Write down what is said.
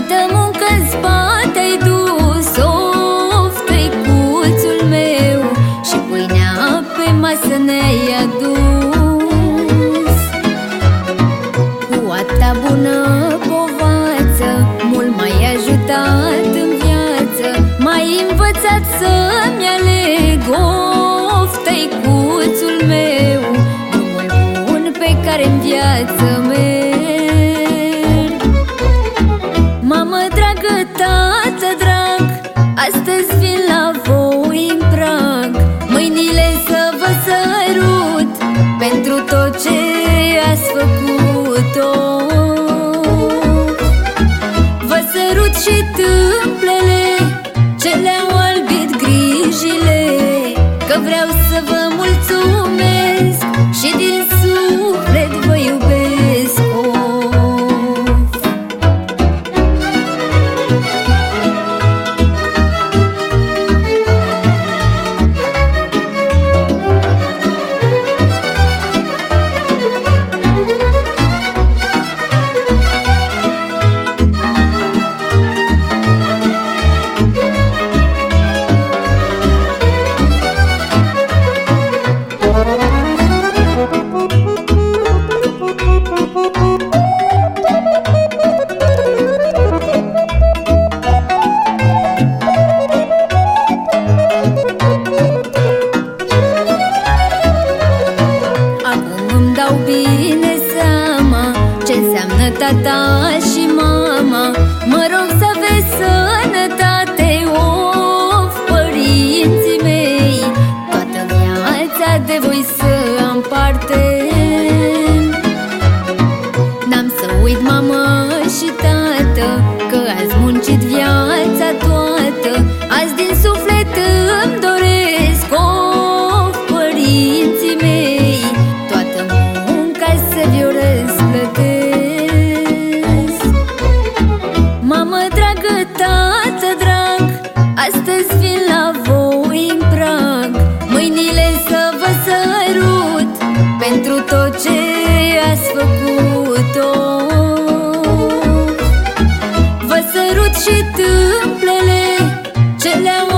Multă muncă în spate ai dus, of, tăicuțul meu, și pâinea pe masă ne-ai adus. Cu atâta bună povață mult m-ai ajutat în viață, m-ai învățat să-mi aleg, of, tăicuțul meu, drumul bun pe care-n viață merg. Mamă dragă, tată drag, astăzi vin la voi în prag, mâinile să vă sărut pentru tot ce ați făcut-o. Vă sărut și tâmplele ce le-au albit grijile, că vreau să vă mulțumesc și din suflet vă iubesc. Dau bine seama ce înseamnă tata și mama. Mă rog să aveți sănătate, of, părinții mei, toată viața de voi să am parte. N-am să uit mamă și tată, că ați muncit viața toată, azi din suflet îmi doresc, of, părinții mei, să vi-o răsplătesc. Mamă dragă, tată drag, astăzi vin la voi în prag, mâinile să vă sărut pentru tot ce ați făcut-o. Vă sărut și tâmplele ce le-au